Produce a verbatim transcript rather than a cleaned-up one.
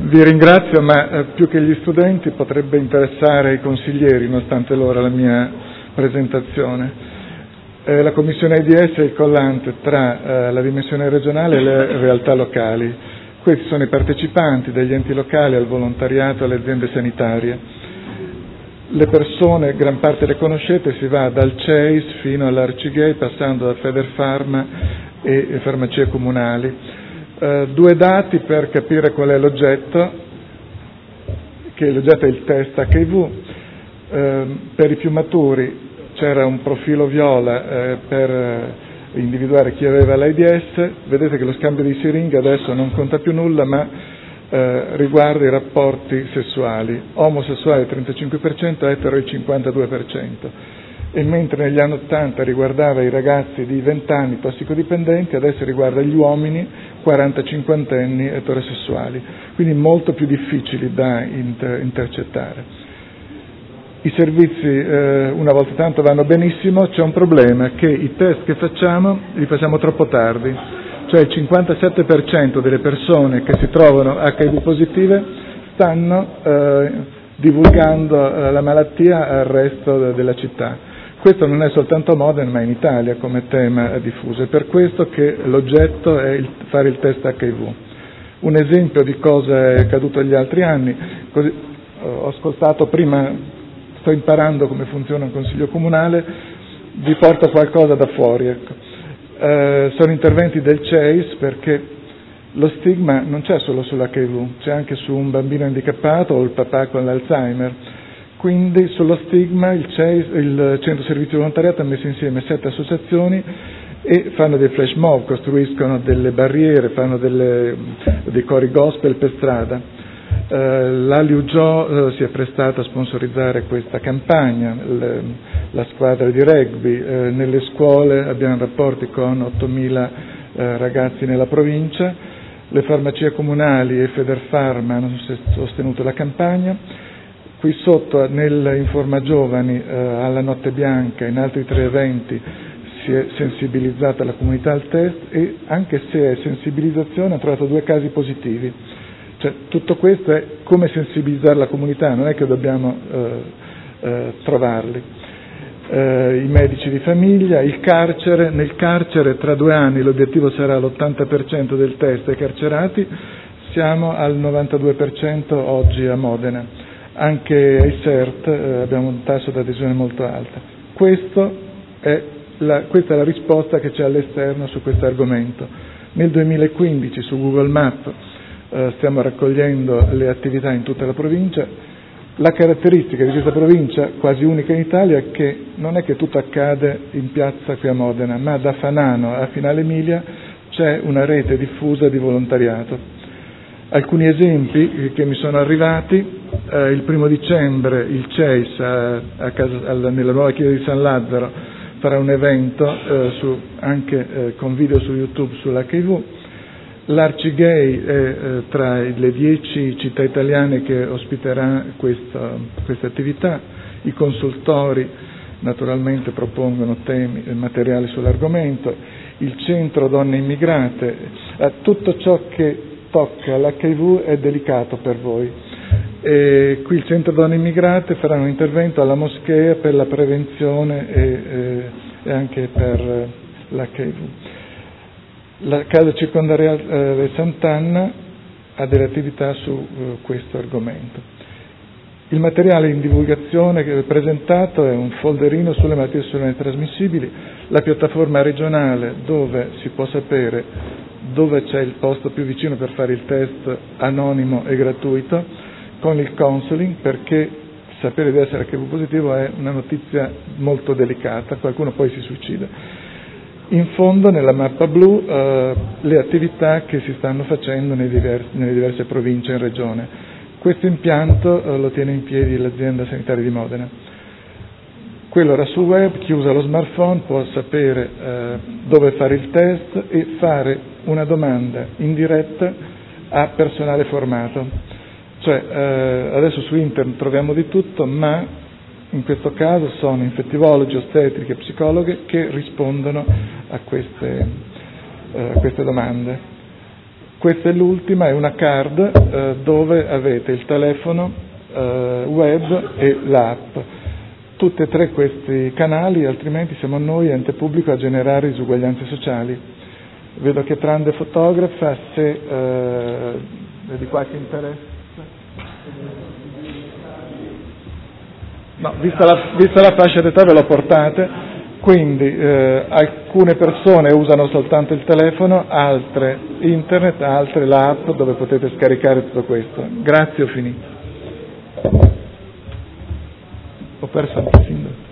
Vi ringrazio, ma eh, più che gli studenti potrebbe interessare i consiglieri, nonostante l'ora, la mia presentazione. Eh, la Commissione AIDS è il collante tra eh, la dimensione regionale e le realtà locali. Questi sono i partecipanti degli enti locali al volontariato, alle aziende sanitarie. Le persone, gran parte le conoscete, si va dal C E I S fino all'Arcigay, passando da Federfarma e, e farmacie comunali. Uh, due dati per capire qual è l'oggetto, che l'oggetto è il test H I V. Uh, per i più maturi c'era un profilo viola uh, per uh, individuare chi aveva l'AIDS. Vedete che lo scambio di siringhe adesso non conta più nulla, ma uh, riguarda i rapporti sessuali. Omosessuali il trentacinque per cento, etero il cinquantadue per cento. E mentre negli anni ottanta riguardava i ragazzi di venti anni tossicodipendenti, adesso riguarda gli uomini quaranta-cinquantenni eterosessuali, quindi molto più difficili da inter- intercettare. I servizi eh, una volta tanto vanno benissimo, c'è un problema, che i test che facciamo li facciamo troppo tardi, cioè il cinquantasette per cento delle persone che si trovano H I V positive stanno eh, divulgando eh, la malattia al resto della città. Questo non è soltanto a Modena, ma in Italia come tema diffuso. È per questo che l'oggetto è il, fare il test H I V. Un esempio di cosa è accaduto negli altri anni. Così, ho ascoltato prima, sto imparando come funziona un consiglio comunale, vi porto qualcosa da fuori. Ecco. Eh, sono interventi del C E I S, perché lo stigma non c'è solo sull'H I V, c'è anche su un bambino handicappato o il papà con l'Alzheimer. Quindi sullo stigma il, C E I S, il Centro Servizio Volontariato ha messo insieme sette associazioni e fanno dei flash mob, costruiscono delle barriere, fanno delle, dei cori gospel per strada. Eh, L'Aliu Gio eh, si è prestata a sponsorizzare questa campagna, le, la squadra di rugby, eh, nelle scuole abbiamo rapporti con ottomila eh, ragazzi nella provincia, le farmacie comunali e Federfarma hanno sostenuto la campagna. Qui sotto nell'Informa Giovani, eh, alla Notte Bianca, in altri tre eventi si è sensibilizzata la comunità al test, e anche se è sensibilizzazione ha trovato due casi positivi. Cioè, tutto questo è come sensibilizzare la comunità, non è che dobbiamo eh, eh, trovarli. Eh, I medici di famiglia, il carcere, nel carcere tra due anni l'obiettivo sarà l'ottanta per cento del test ai carcerati, siamo al novantadue per cento oggi a Modena. Anche ai C E R T eh, abbiamo un tasso di adesione molto alto. Questo è la, questa è la risposta che c'è all'esterno su questo argomento. Nel duemilaquindici su Google Maps eh, stiamo raccogliendo le attività in tutta la provincia. La caratteristica di questa provincia, quasi unica in Italia, è che non è che tutto accade in piazza qui a Modena, ma da Fanano a Finale Emilia c'è una rete diffusa di volontariato. Alcuni esempi che mi sono arrivati: eh, il primo dicembre il C E I S a, a casa, alla, nella nuova chiesa di San Lazzaro farà un evento eh, su, anche eh, con video su YouTube sull'H I V. L'Arcigay è eh, tra le dieci città italiane che ospiterà questa, questa attività. I consultori naturalmente propongono temi e materiali sull'argomento. Il centro donne immigrate, eh, tutto ciò che tocca l'H I V è delicato per voi. E qui il Centro Donne Immigrate farà un intervento alla moschea per la prevenzione e, e, e anche per l'H I V. La casa circondariale Sant'Anna ha delle attività su uh, questo argomento. Il materiale in divulgazione che è presentato è un folderino sulle malattie sessualmente trasmissibili, la piattaforma regionale dove si può sapere dove c'è il posto più vicino per fare il test anonimo e gratuito, con il counseling, perché sapere di essere H I V positivo è una notizia molto delicata, qualcuno poi si suicida. In fondo, nella mappa blu, eh, le attività che si stanno facendo nei diversi, nelle diverse province in regione. Questo impianto eh, lo tiene in piedi l'azienda sanitaria di Modena. Quello era sul web, chi usa lo smartphone può sapere eh, dove fare il test e fare una domanda in diretta a personale formato. Cioè, eh, adesso su internet troviamo di tutto, ma in questo caso sono infettivologi, ostetriche, psicologhe che rispondono a queste, eh, a queste domande. Questa è l'ultima, è una card eh, dove avete il telefono, eh, web e l'app. Tutti e tre questi canali, altrimenti siamo noi, ente pubblico, a generare disuguaglianze sociali. Vedo che Trande fotografa, se eh, vedi qualche interesse. No, vista la, vista la fascia d'età ve lo portate. Quindi eh, alcune persone usano soltanto il telefono, altre internet, altre l'app dove potete scaricare tutto questo. Grazie, ho finito. Ho perso anche il sindaco.